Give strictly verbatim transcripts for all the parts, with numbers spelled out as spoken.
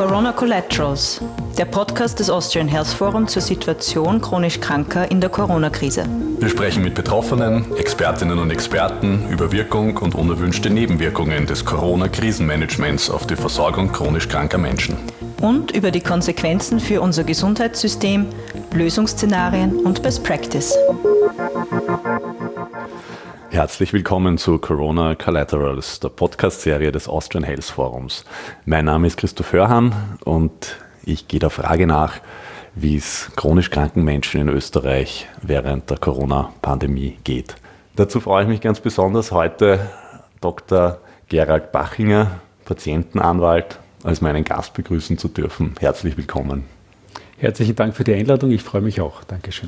Corona Collaterals, der Podcast des Austrian Health Forum zur Situation chronisch Kranker in der Corona-Krise. Wir sprechen mit Betroffenen, Expertinnen und Experten über Wirkung und unerwünschte Nebenwirkungen des Corona-Krisenmanagements auf die Versorgung chronisch kranker Menschen. Und über die Konsequenzen für unser Gesundheitssystem, Lösungsszenarien und Best Practice. Herzlich willkommen zu Corona Collaterals, der Podcast-Serie des Austrian Health Forums. Mein Name ist Christoph Hörhan und ich gehe der Frage nach, wie es chronisch kranken Menschen in Österreich während der Corona-Pandemie geht. Dazu freue ich mich ganz besonders, heute Doktor Gerald Bachinger, Patientenanwalt, als meinen Gast begrüßen zu dürfen. Herzlich willkommen. Herzlichen Dank für die Einladung, ich freue mich auch. Dankeschön.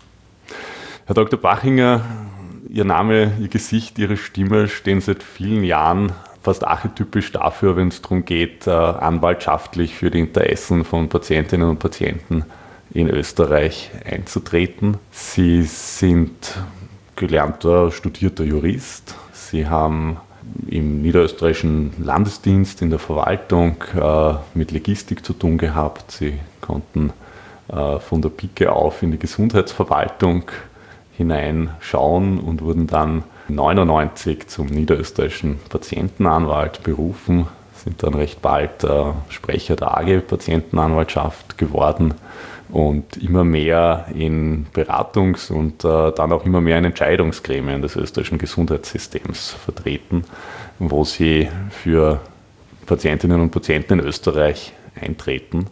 Herr Doktor Bachinger, Ihr Name, Ihr Gesicht, Ihre Stimme stehen seit vielen Jahren fast archetypisch dafür, wenn es darum geht, anwaltschaftlich für die Interessen von Patientinnen und Patienten in Österreich einzutreten. Sie sind gelernter, studierter Jurist. Sie haben im niederösterreichischen Landesdienst in der Verwaltung äh, mit Logistik zu tun gehabt. Sie konnten äh, von der Pike auf in die Gesundheitsverwaltung hineinschauen und wurden dann neunundneunzig zum niederösterreichischen Patientenanwalt berufen, sind dann recht bald äh, Sprecher der A G Patientenanwaltschaft geworden und immer mehr in Beratungs- und äh, dann auch immer mehr in Entscheidungsgremien des österreichischen Gesundheitssystems vertreten, wo sie für Patientinnen und Patienten in Österreich eintreten.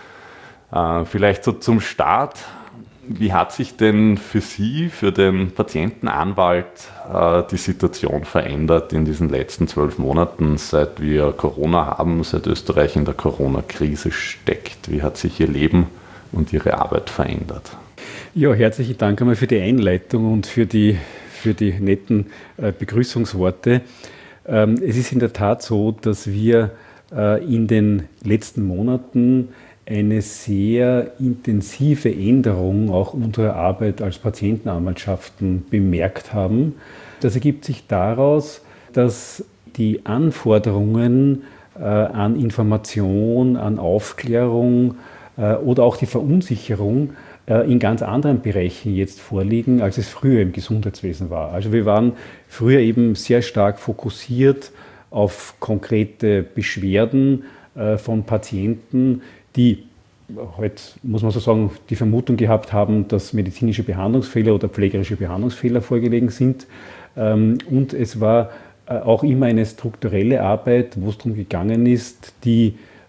Äh, vielleicht so zum Start. Wie hat sich denn für Sie, für den Patientenanwalt, äh, die Situation verändert in diesen letzten zwölf Monaten, seit wir Corona haben, seit Österreich in der Corona-Krise steckt? Wie hat sich Ihr Leben und Ihre Arbeit verändert? Ja, herzlichen Dank einmal für die Einleitung und für die, für die netten äh, Begrüßungsworte. Ähm, es ist in der Tat so, dass wir äh, in den letzten Monaten eine sehr intensive Änderung auch unserer Arbeit als Patientenanwaltschaften bemerkt haben. Das ergibt sich daraus, dass die Anforderungen äh, an Information, an Aufklärung äh, oder auch die Verunsicherung äh, in ganz anderen Bereichen jetzt vorliegen, als es früher im Gesundheitswesen war. Also wir waren früher eben sehr stark fokussiert auf konkrete Beschwerden äh, von Patienten, die heute, muss man so sagen, die Vermutung gehabt haben, dass medizinische Behandlungsfehler oder pflegerische Behandlungsfehler vorgelegen sind. Und es war auch immer eine strukturelle Arbeit, wo es darum gegangen ist, die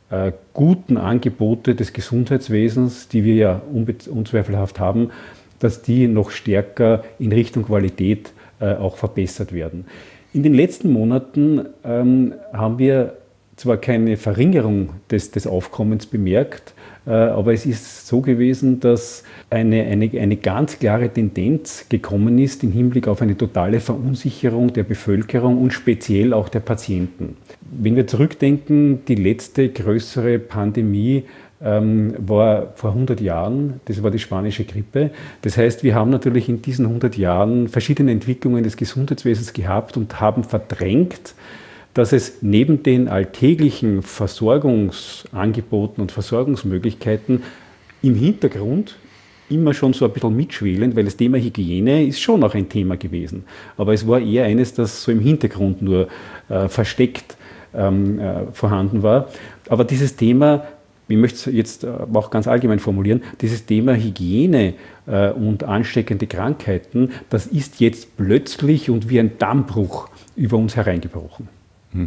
guten Angebote des Gesundheitswesens, die wir ja unzweifelhaft haben, dass die noch stärker in Richtung Qualität auch verbessert werden. In den letzten Monaten haben wir zwar keine Verringerung des, des Aufkommens bemerkt, äh, aber es ist so gewesen, dass eine, eine, eine ganz klare Tendenz gekommen ist im Hinblick auf eine totale Verunsicherung der Bevölkerung und speziell auch der Patienten. Wenn wir zurückdenken, die letzte größere Pandemie ähm, war vor hundert Jahren, das war die spanische Grippe. Das heißt, wir haben natürlich in diesen hundert Jahren verschiedene Entwicklungen des Gesundheitswesens gehabt und haben verdrängt, dass es neben den alltäglichen Versorgungsangeboten und Versorgungsmöglichkeiten im Hintergrund immer schon so ein bisschen mitschwelend, weil das Thema Hygiene ist schon auch ein Thema gewesen. Aber es war eher eines, das so im Hintergrund nur äh, versteckt ähm, äh, vorhanden war. Aber dieses Thema, ich möchte es jetzt auch ganz allgemein formulieren, dieses Thema Hygiene äh, und ansteckende Krankheiten, das ist jetzt plötzlich und wie ein Dammbruch über uns hereingebrochen.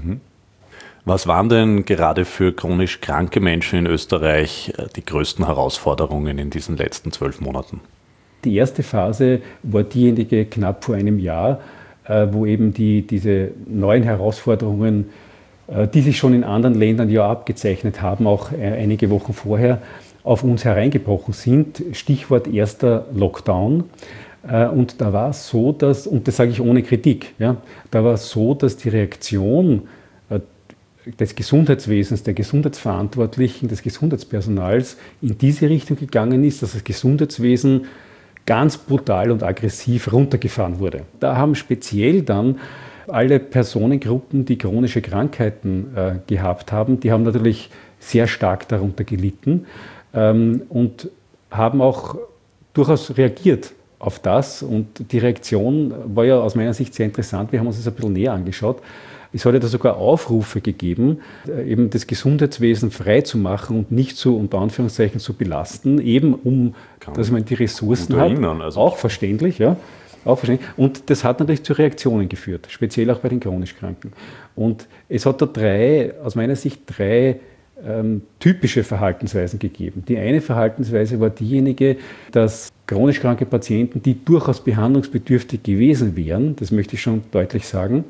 Was waren denn gerade für chronisch kranke Menschen in Österreich die größten Herausforderungen in diesen letzten zwölf Monaten? Die erste Phase war diejenige knapp vor einem Jahr, wo eben die, diese neuen Herausforderungen, die sich schon in anderen Ländern ja abgezeichnet haben, auch einige Wochen vorher, auf uns hereingebrochen sind. Stichwort erster Lockdown. Und da war es so, dass, und das sage ich ohne Kritik, ja, da war es so, dass die Reaktion des Gesundheitswesens, der Gesundheitsverantwortlichen, des Gesundheitspersonals in diese Richtung gegangen ist, dass das Gesundheitswesen ganz brutal und aggressiv runtergefahren wurde. Da haben speziell dann alle Personengruppen, die chronische Krankheiten äh, gehabt haben, die haben natürlich sehr stark darunter gelitten ähm, und haben auch durchaus reagiert auf das. Und die Reaktion war ja aus meiner Sicht sehr interessant. Wir haben uns das ein bisschen näher angeschaut. Es hat ja da sogar Aufrufe gegeben, eben das Gesundheitswesen frei zu machen und nicht so unter Anführungszeichen zu belasten, eben um, Kann dass man die Ressourcen hat. Also auch verständlich, ja. Auch verständlich. Und das hat natürlich zu Reaktionen geführt, speziell auch bei den chronisch Kranken. Und es hat da drei, aus meiner Sicht drei ähm, typische Verhaltensweisen gegeben. Die eine Verhaltensweise war diejenige, dass chronisch kranke Patienten, die durchaus behandlungsbedürftig gewesen wären, das möchte ich schon deutlich sagen,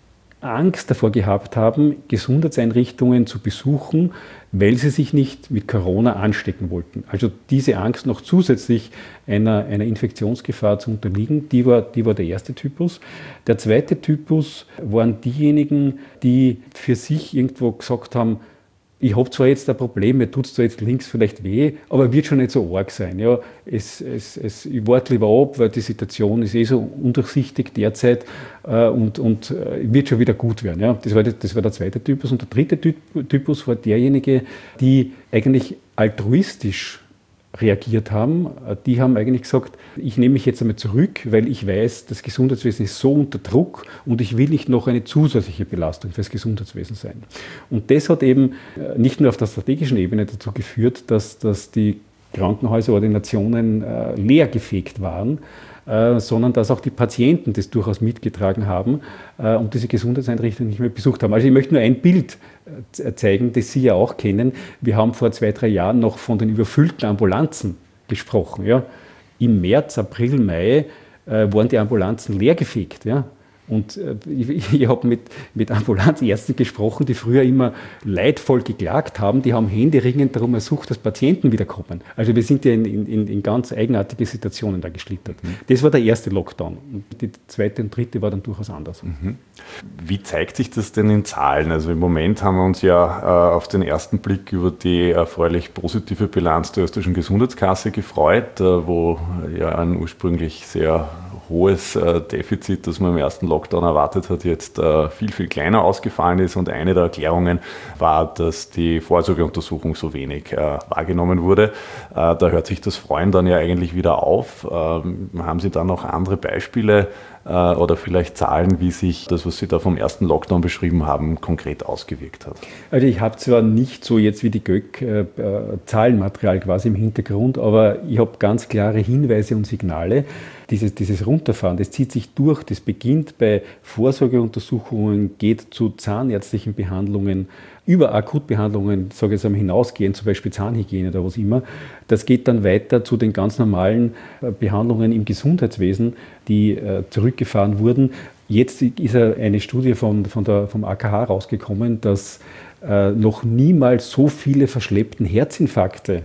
Angst davor gehabt haben, Gesundheitseinrichtungen zu besuchen, weil sie sich nicht mit Corona anstecken wollten. Also diese Angst noch zusätzlich einer, einer Infektionsgefahr zu unterliegen, die war, die war der erste Typus. Der zweite Typus waren diejenigen, die für sich irgendwo gesagt haben, ich habe zwar jetzt ein Problem, mir tut es zwar jetzt links vielleicht weh, aber wird schon nicht so arg sein. Ja, es, es, es, ich warte lieber ab, weil die Situation ist eh so undurchsichtig derzeit äh, und, und äh, wird schon wieder gut werden. Ja, das war, das war der zweite Typus. Und der dritte Typus war derjenige, die eigentlich altruistisch reagiert haben. Die haben eigentlich gesagt, ich nehme mich jetzt einmal zurück, weil ich weiß, das Gesundheitswesen ist so unter Druck und ich will nicht noch eine zusätzliche Belastung für das Gesundheitswesen sein. Und das hat eben nicht nur auf der strategischen Ebene dazu geführt, dass, dass die Krankenhäuserordinationen äh, leergefegt waren, äh, sondern dass auch die Patienten das durchaus mitgetragen haben äh, und diese Gesundheitseinrichtungen nicht mehr besucht haben. Also ich möchte nur ein Bild äh, zeigen, das Sie ja auch kennen. Wir haben vor zwei, drei Jahren noch von den überfüllten Ambulanzen gesprochen. Ja. Im März, April, Mai äh, waren die Ambulanzen leergefegt. Ja. Und äh, ich, ich habe mit, mit Ambulanzärzten gesprochen, die früher immer leidvoll geklagt haben. Die haben händeringend darum ersucht, dass Patienten wiederkommen. Also wir sind ja in, in, in ganz eigenartige Situationen da geschlittert. Mhm. Das war der erste Lockdown. Und die zweite und dritte war dann durchaus anders. Mhm. Wie zeigt sich das denn in Zahlen? Also im Moment haben wir uns ja äh, auf den ersten Blick über die erfreulich positive Bilanz der österreichischen Gesundheitskasse gefreut, äh, wo ja ein ursprünglich sehr hohes äh, Defizit, das man im ersten Lockdown erwartet hat, jetzt äh, viel, viel kleiner ausgefallen ist. Und eine der Erklärungen war, dass die Vorsorgeuntersuchung so wenig äh, wahrgenommen wurde. Äh, da hört sich das Freuen dann ja eigentlich wieder auf. Ähm, haben Sie da noch andere Beispiele äh, oder vielleicht Zahlen, wie sich das, was Sie da vom ersten Lockdown beschrieben haben, konkret ausgewirkt hat? Also ich habe zwar nicht so jetzt wie die Göck äh, Zahlenmaterial quasi im Hintergrund, aber ich habe ganz klare Hinweise und Signale. Dieses, dieses Runterfahren, das zieht sich durch, das beginnt bei Vorsorgeuntersuchungen, geht zu zahnärztlichen Behandlungen, über Akutbehandlungen, sage ich jetzt einmal, hinausgehen, zum Beispiel Zahnhygiene oder was immer. Das geht dann weiter zu den ganz normalen Behandlungen im Gesundheitswesen, die äh, zurückgefahren wurden. Jetzt ist eine Studie von, von der, vom A K H rausgekommen, dass äh, noch niemals so viele verschleppten Herzinfarkte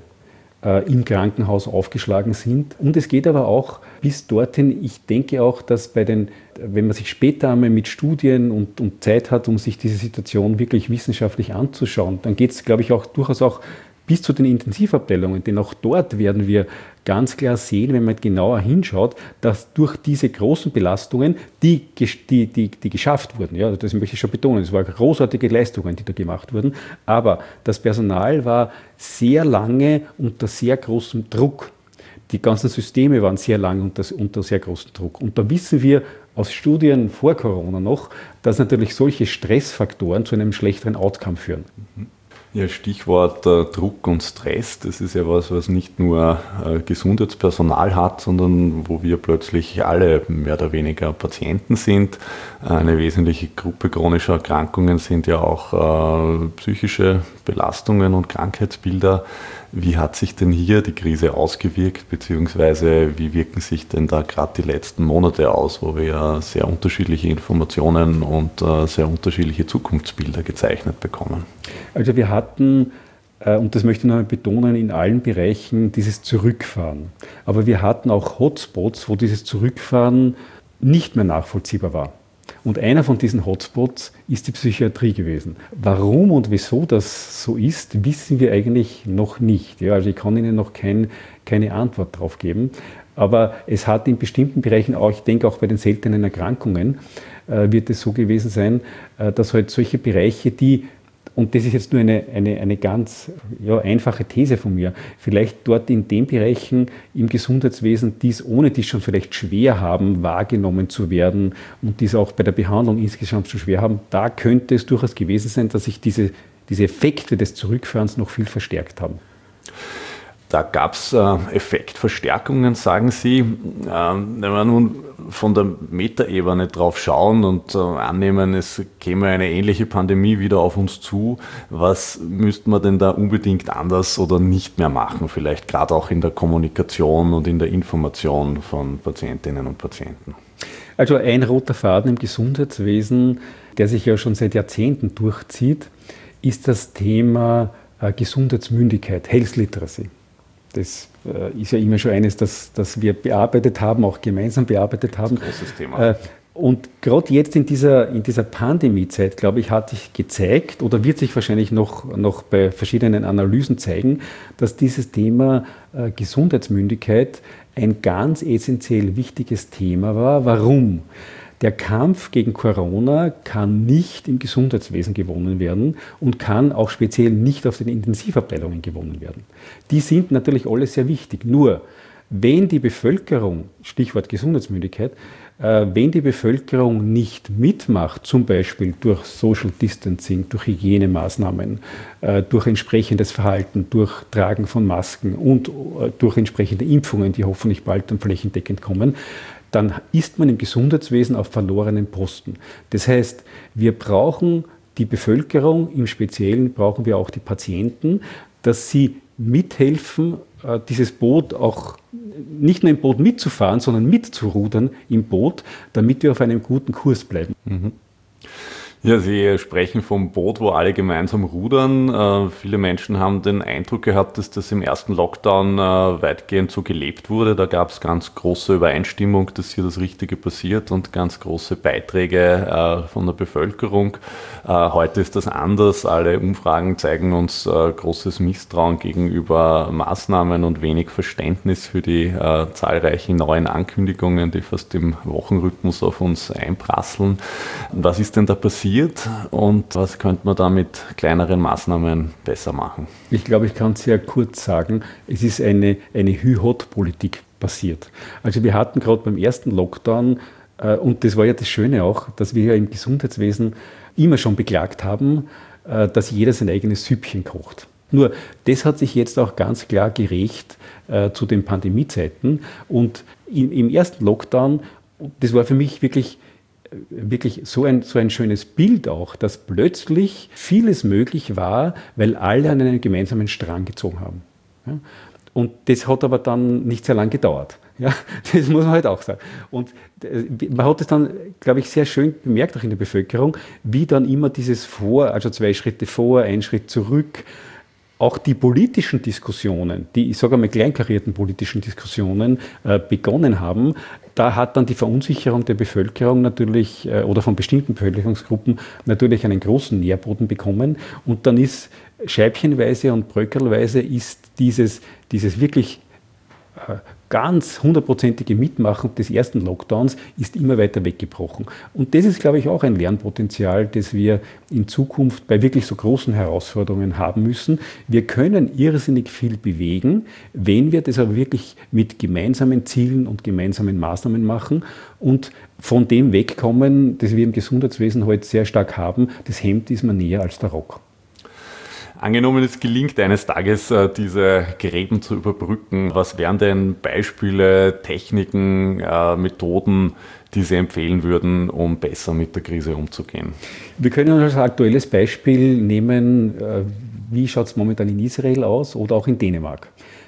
im Krankenhaus aufgeschlagen sind. Und es geht aber auch bis dorthin, ich denke auch, dass bei den, wenn man sich später einmal mit Studien und, und Zeit hat, um sich diese Situation wirklich wissenschaftlich anzuschauen, dann geht es, glaube ich, auch durchaus auch bis zu den Intensivabteilungen, denn auch dort werden wir ganz klar sehen, wenn man genauer hinschaut, dass durch diese großen Belastungen, die, die, die, die geschafft wurden, ja, das möchte ich schon betonen, es waren großartige Leistungen, die da gemacht wurden, aber das Personal war sehr lange unter sehr großem Druck. Die ganzen Systeme waren sehr lange unter, unter sehr großem Druck. Und da wissen wir aus Studien vor Corona noch, dass natürlich solche Stressfaktoren zu einem schlechteren Outcome führen. Ja, Stichwort äh, Druck und Stress, das ist ja was, was nicht nur äh, Gesundheitspersonal hat, sondern wo wir plötzlich alle mehr oder weniger Patienten sind. Eine wesentliche Gruppe chronischer Erkrankungen sind ja auch äh, psychische Belastungen und Krankheitsbilder. Wie hat sich denn hier die Krise ausgewirkt, beziehungsweise wie wirken sich denn da gerade die letzten Monate aus, wo wir ja sehr unterschiedliche Informationen und äh, sehr unterschiedliche Zukunftsbilder gezeichnet bekommen? Also wir hatten, äh, und das möchte ich noch einmal betonen, in allen Bereichen dieses Zurückfahren. Aber wir hatten auch Hotspots, wo dieses Zurückfahren nicht mehr nachvollziehbar war. Und einer von diesen Hotspots ist die Psychiatrie gewesen. Warum und wieso das so ist, wissen wir eigentlich noch nicht. Ja, also ich kann Ihnen noch kein, keine Antwort darauf geben. Aber es hat in bestimmten Bereichen auch, ich denke auch bei den seltenen Erkrankungen, äh, wird es so gewesen sein, äh, dass halt solche Bereiche, die, und das ist jetzt nur eine, eine, eine ganz ja, einfache These von mir, vielleicht dort in den Bereichen im Gesundheitswesen, die es ohne dies schon vielleicht schwer haben, wahrgenommen zu werden und die es auch bei der Behandlung insgesamt schon schwer haben, da könnte es durchaus gewesen sein, dass sich diese, diese Effekte des Zurückfahrens noch viel verstärkt haben. Da gab es äh, Effektverstärkungen, sagen Sie. Ähm, wenn wir nun von der Metaebene drauf schauen und äh, annehmen, es käme eine ähnliche Pandemie wieder auf uns zu, was müsste man denn da unbedingt anders oder nicht mehr machen? Vielleicht gerade auch in der Kommunikation und in der Information von Patientinnen und Patienten. Also ein roter Faden im Gesundheitswesen, der sich ja schon seit Jahrzehnten durchzieht, ist das Thema äh, Gesundheitsmündigkeit, Health Literacy. Das äh, ist ja immer schon eines, das, das wir bearbeitet haben, auch gemeinsam bearbeitet haben. Das ist ein großes Thema. Äh, und gerade jetzt in dieser, in dieser Pandemiezeit, glaube ich, hat sich gezeigt oder wird sich wahrscheinlich noch, noch bei verschiedenen Analysen zeigen, dass dieses Thema äh, Gesundheitsmündigkeit ein ganz essentiell wichtiges Thema war. Warum? Der Kampf gegen Corona kann nicht im Gesundheitswesen gewonnen werden und kann auch speziell nicht auf den Intensivabteilungen gewonnen werden. Die sind natürlich alle sehr wichtig. Nur, wenn die Bevölkerung, Stichwort Gesundheitsmündigkeit, äh, wenn die Bevölkerung nicht mitmacht, zum Beispiel durch Social Distancing, durch Hygienemaßnahmen, äh, durch entsprechendes Verhalten, durch Tragen von Masken und äh, durch entsprechende Impfungen, die hoffentlich bald dann flächendeckend kommen, dann ist man im Gesundheitswesen auf verlorenen Posten. Das heißt, wir brauchen die Bevölkerung, im Speziellen brauchen wir auch die Patienten, dass sie mithelfen, dieses Boot auch nicht nur im Boot mitzufahren, sondern mitzurudern im Boot, damit wir auf einem guten Kurs bleiben. Mhm. Ja, Sie sprechen vom Boot, wo alle gemeinsam rudern. Äh, viele Menschen haben den Eindruck gehabt, dass das im ersten Lockdown äh, weitgehend so gelebt wurde. Da gab es ganz große Übereinstimmung, dass hier das Richtige passiert und ganz große Beiträge äh, von der Bevölkerung. Äh, heute ist das anders. Alle Umfragen zeigen uns äh, großes Misstrauen gegenüber Maßnahmen und wenig Verständnis für die äh, zahlreichen neuen Ankündigungen, die fast im Wochenrhythmus auf uns einprasseln. Was ist denn da passiert? Und was könnte man da mit kleineren Maßnahmen besser machen? Ich glaube, ich kann es sehr kurz sagen, es ist eine, eine Hü-Hot-Politik passiert. Also wir hatten gerade beim ersten Lockdown, äh, und das war ja das Schöne auch, dass wir ja im Gesundheitswesen immer schon beklagt haben, äh, dass jeder sein eigenes Süppchen kocht. Nur, das hat sich jetzt auch ganz klar gerecht äh, zu den Pandemiezeiten. Und im, im ersten Lockdown, das war für mich wirklich wirklich so ein, so ein schönes Bild auch, dass plötzlich vieles möglich war, weil alle an einen gemeinsamen Strang gezogen haben. Ja? Und das hat aber dann nicht sehr lange gedauert. Ja? Das muss man halt auch sagen. Und man hat es dann, glaube ich, sehr schön bemerkt, auch in der Bevölkerung, wie dann immer dieses Vor, also zwei Schritte vor, ein Schritt zurück, auch die politischen Diskussionen, die, ich sage einmal, kleinkarierten politischen Diskussionen äh, begonnen haben. Da hat dann die Verunsicherung der Bevölkerung natürlich äh, oder von bestimmten Bevölkerungsgruppen natürlich einen großen Nährboden bekommen. Und dann ist scheibchenweise und bröckelweise ist dieses, dieses wirklich äh, ganz hundertprozentige Mitmachen des ersten Lockdowns ist immer weiter weggebrochen. Und das ist, glaube ich, auch ein Lernpotenzial, das wir in Zukunft bei wirklich so großen Herausforderungen haben müssen. Wir können irrsinnig viel bewegen, wenn wir das aber wirklich mit gemeinsamen Zielen und gemeinsamen Maßnahmen machen und von dem wegkommen, das wir im Gesundheitswesen heute sehr stark haben. Das Hemd ist mir näher als der Rock. Angenommen, es gelingt eines Tages, diese Gräben zu überbrücken. Was wären denn Beispiele, Techniken, Methoden, die Sie empfehlen würden, um besser mit der Krise umzugehen? Wir können als aktuelles Beispiel nehmen, wie schaut es momentan in Israel aus oder auch in Dänemark.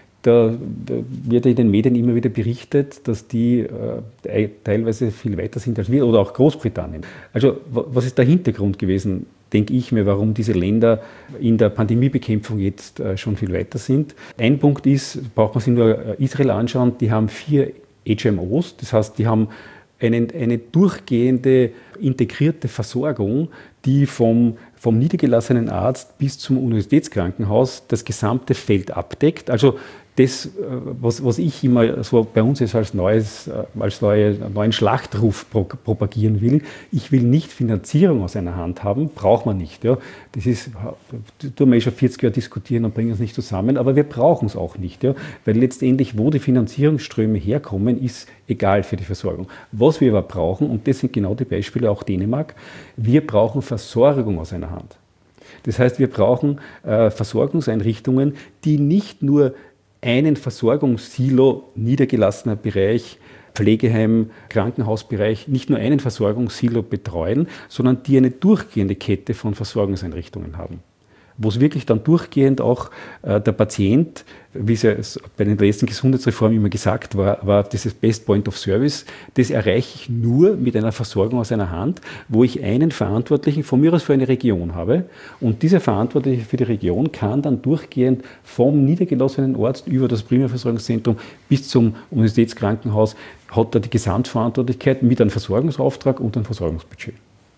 Da wird in den Medien immer wieder berichtet, dass die äh, teilweise viel weiter sind als wir oder auch Großbritannien. Also was ist der Hintergrund gewesen, denke ich mir, warum diese Länder in der Pandemiebekämpfung jetzt äh, schon viel weiter sind? Ein Punkt ist, braucht man sich nur Israel anschauen, die haben vier H M Os, das heißt, die haben eine, eine durchgehende, integrierte Versorgung, die vom, vom niedergelassenen Arzt bis zum Universitätskrankenhaus das gesamte Feld abdeckt. Also das, was, was ich immer so bei uns jetzt als, neues, als neue, neuen Schlachtruf pro, propagieren will, ich will nicht Finanzierung aus einer Hand haben, braucht man nicht. Ja. Das ist, da tun wir eh schon vierzig Jahre diskutieren und bringen es nicht zusammen, aber wir brauchen es auch nicht. Ja. Weil letztendlich, wo die Finanzierungsströme herkommen, ist egal für die Versorgung. Was wir aber brauchen, und das sind genau die Beispiele auch Dänemark, wir brauchen Versorgung aus einer Hand. Das heißt, wir brauchen äh, Versorgungseinrichtungen, die nicht nur einen Versorgungssilo, niedergelassener Bereich, Pflegeheim, Krankenhausbereich, nicht nur einen Versorgungssilo betreuen, sondern die eine durchgehende Kette von Versorgungseinrichtungen haben. Wo es wirklich dann durchgehend auch äh, der Patient, wie es ja bei den letzten Gesundheitsreformen immer gesagt war, war dieses Best Point of Service, das erreiche ich nur mit einer Versorgung aus einer Hand, wo ich einen Verantwortlichen von mir aus für eine Region habe und dieser Verantwortliche für die Region kann dann durchgehend vom niedergelassenen Arzt über das Primärversorgungszentrum bis zum Universitätskrankenhaus hat er die Gesamtverantwortlichkeit mit einem Versorgungsauftrag und einem Versorgungsbudget.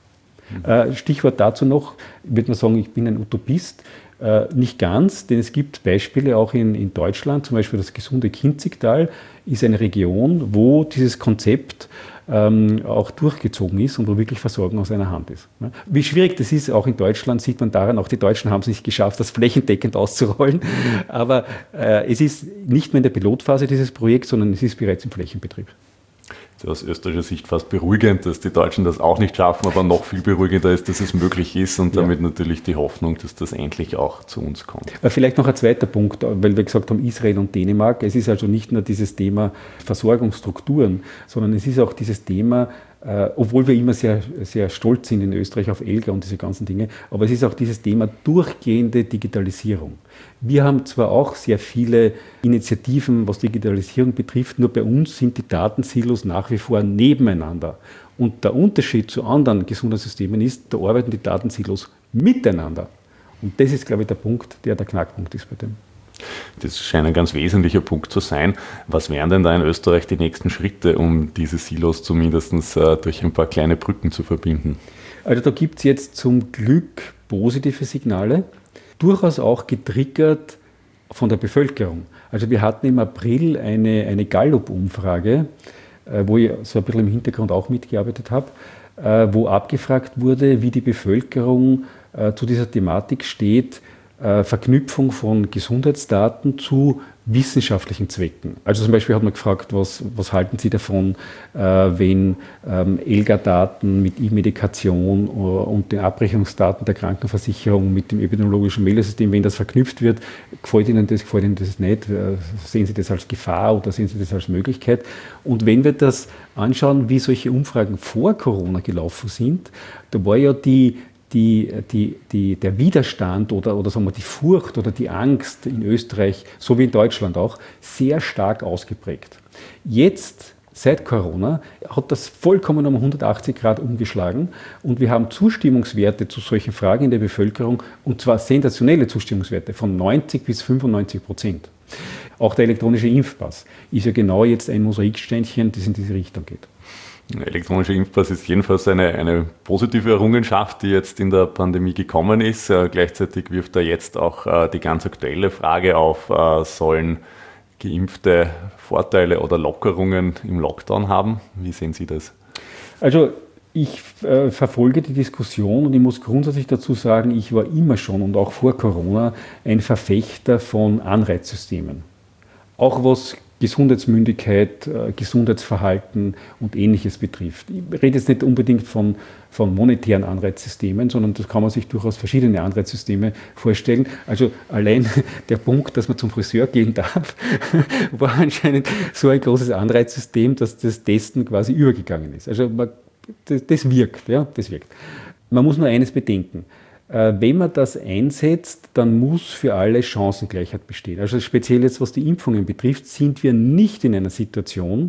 Stichwort dazu noch, würde man sagen, ich bin ein Utopist. Nicht ganz, denn es gibt Beispiele auch in, in Deutschland, zum Beispiel das gesunde Kinzigtal ist eine Region, wo dieses Konzept ähm, auch durchgezogen ist und wo wirklich Versorgung aus einer Hand ist. Wie schwierig das ist, auch in Deutschland, sieht man daran, auch die Deutschen haben es nicht geschafft, das flächendeckend auszurollen, aber äh, es ist nicht mehr in der Pilotphase dieses Projekts, sondern es ist bereits im Flächenbetrieb. Aus österreichischer Sicht fast beruhigend, dass die Deutschen das auch nicht schaffen, aber noch viel beruhigender ist, dass es möglich ist und damit ja. natürlich die Hoffnung, dass das endlich auch zu uns kommt. Vielleicht noch ein zweiter Punkt, weil wir gesagt haben, Israel und Dänemark. Es ist also nicht nur dieses Thema Versorgungsstrukturen, sondern es ist auch dieses Thema, äh, obwohl wir immer sehr, sehr stolz sind in Österreich auf ELGA und diese ganzen Dinge, aber es ist auch dieses Thema durchgehende Digitalisierung. Wir haben zwar auch sehr viele Initiativen, was Digitalisierung betrifft, nur bei uns sind die Datensilos nach wie vor nebeneinander. Und der Unterschied zu anderen Gesundheitssystemen ist, da arbeiten die Datensilos miteinander. Und das ist, glaube ich, der Punkt, der der Knackpunkt ist bei dem. Das scheint ein ganz wesentlicher Punkt zu sein. Was wären denn da in Österreich die nächsten Schritte, um diese Silos zumindest äh, durch ein paar kleine Brücken zu verbinden? Also da gibt es jetzt zum Glück positive Signale, durchaus auch getriggert von der Bevölkerung. Also wir hatten im April eine, eine Gallup-Umfrage, äh, wo ich so ein bisschen im Hintergrund auch mitgearbeitet habe, äh, wo abgefragt wurde, wie die Bevölkerung äh, zu dieser Thematik steht, äh, Verknüpfung von Gesundheitsdaten zu wissenschaftlichen Zwecken. Also zum Beispiel hat man gefragt, was, was halten Sie davon, äh, wenn ähm, ELGA-Daten mit E-Medikation und den Abrechnungsdaten der Krankenversicherung mit dem epidemiologischen Meldesystem, wenn das verknüpft wird, gefällt Ihnen das, gefällt Ihnen das nicht? Sehen Sie das als Gefahr oder sehen Sie das als Möglichkeit? Und wenn wir das anschauen, wie solche Umfragen vor Corona gelaufen sind, da war ja die Die, die, die, der Widerstand oder, oder sagen wir, die Furcht oder die Angst in Österreich, so wie in Deutschland auch, sehr stark ausgeprägt. Jetzt, seit Corona, hat das vollkommen um hundertachtzig Grad umgeschlagen und wir haben Zustimmungswerte zu solchen Fragen in der Bevölkerung, und zwar sensationelle Zustimmungswerte von neunzig bis fünfundneunzig Prozent. Auch der elektronische Impfpass ist ja genau jetzt ein Mosaiksteinchen, das in diese Richtung geht. Der elektronische Impfpass ist jedenfalls eine, eine positive Errungenschaft, die jetzt in der Pandemie gekommen ist. Äh, gleichzeitig wirft er jetzt auch äh, die ganz aktuelle Frage auf, äh, sollen Geimpfte Vorteile oder Lockerungen im Lockdown haben? Wie sehen Sie das? Also ich äh, verfolge die Diskussion und ich muss grundsätzlich dazu sagen, ich war immer schon und auch vor Corona ein Verfechter von Anreizsystemen. Auch was Gesundheitsmündigkeit, Gesundheitsverhalten und Ähnliches betrifft. Ich rede jetzt nicht unbedingt von, von monetären Anreizsystemen, sondern das kann man sich durchaus verschiedene Anreizsysteme vorstellen. Also allein der Punkt, dass man zum Friseur gehen darf, war anscheinend so ein großes Anreizsystem, dass das Testen quasi übergegangen ist. Also man, das, das wirkt, ja, das wirkt. Man muss nur eines bedenken. Wenn man das einsetzt, dann muss für alle Chancengleichheit bestehen. Also speziell jetzt, was die Impfungen betrifft, sind wir nicht in einer Situation,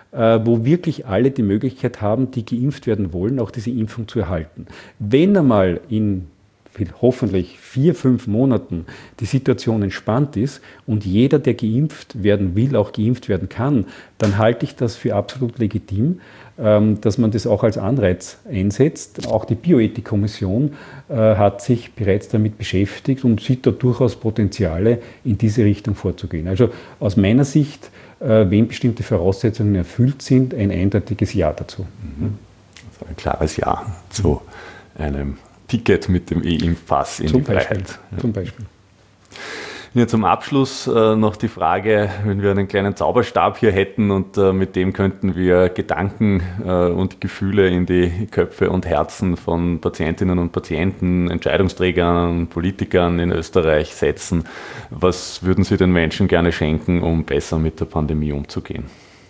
wo wirklich alle die Möglichkeit haben, die geimpft werden wollen, auch diese Impfung zu erhalten. Wenn einmal in hoffentlich vier, fünf Monaten die Situation entspannt ist und jeder, der geimpft werden will, auch geimpft werden kann, dann halte ich das für absolut legitim, dass man das auch als Anreiz einsetzt. Auch die Bioethikkommission hat sich bereits damit beschäftigt und sieht da durchaus Potenziale, in diese Richtung vorzugehen. Also aus meiner Sicht, wenn bestimmte Voraussetzungen erfüllt sind, ein eindeutiges Ja dazu. Mhm. Also ein klares Ja zu einem Ticket mit dem E-Impfpass in zum die Freiheit. Beispiel, ja. Zum Beispiel. Ja, zum Abschluss äh, noch die Frage, wenn wir einen kleinen Zauberstab hier hätten und äh, mit dem könnten wir Gedanken äh, und Gefühle in die Köpfe und Herzen von Patientinnen und Patienten, Entscheidungsträgern, Politikern in Österreich setzen. Was würden Sie den Menschen gerne schenken, um besser mit der Pandemie umzugehen?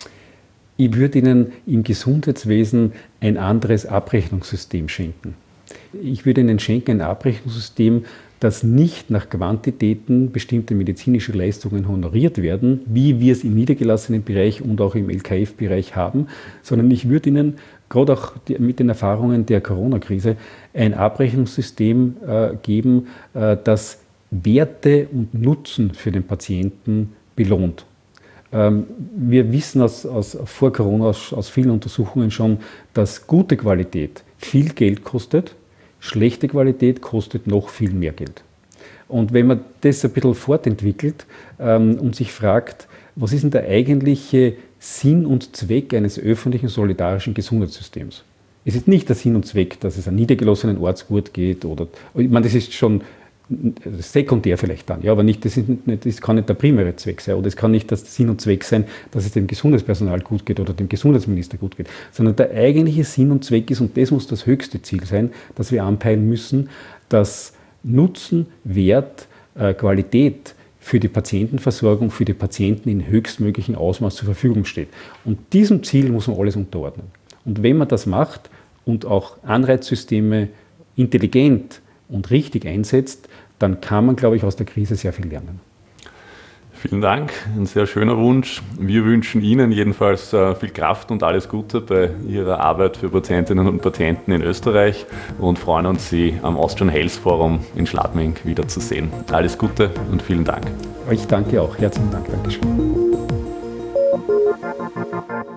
Ich würde ihnen im Gesundheitswesen ein anderes Abrechnungssystem schenken. Ich würde ihnen schenken ein Abrechnungssystem, das nicht nach Quantitäten bestimmte medizinische Leistungen honoriert werden, wie wir es im niedergelassenen Bereich und auch im L K F-Bereich haben, sondern ich würde ihnen, gerade auch die, mit den Erfahrungen der Corona-Krise, ein Abrechnungssystem äh, geben, äh, das Werte und Nutzen für den Patienten belohnt. Ähm, wir wissen aus, aus, vor Corona aus, aus vielen Untersuchungen schon, dass gute Qualität viel Geld kostet. Schlechte Qualität kostet noch viel mehr Geld. Und wenn man das ein bisschen fortentwickelt ähm, und sich fragt, was ist denn der eigentliche Sinn und Zweck eines öffentlichen solidarischen Gesundheitssystems? Es ist nicht der Sinn und Zweck, dass es einem niedergelassenen Arzt gut geht oder, ich meine, das ist schon sekundär vielleicht dann, ja, aber nicht, das, ist nicht, das kann nicht der primäre Zweck sein oder es kann nicht der Sinn und Zweck sein, dass es dem Gesundheitspersonal gut geht oder dem Gesundheitsminister gut geht, sondern der eigentliche Sinn und Zweck ist, und das muss das höchste Ziel sein, dass wir anpeilen müssen, dass Nutzen, Wert, äh, Qualität für die Patientenversorgung, für die Patienten in höchstmöglichen Ausmaß zur Verfügung steht. Und diesem Ziel muss man alles unterordnen. Und wenn man das macht und auch Anreizsysteme intelligent und richtig einsetzt, dann kann man, glaube ich, aus der Krise sehr viel lernen. Vielen Dank, ein sehr schöner Wunsch. Wir wünschen Ihnen jedenfalls viel Kraft und alles Gute bei Ihrer Arbeit für Patientinnen und Patienten in Österreich und freuen uns, Sie am Austrian Health Forum in Schladming wiederzusehen. Alles Gute und vielen Dank. Ich danke auch. Herzlichen Dank. Dankeschön.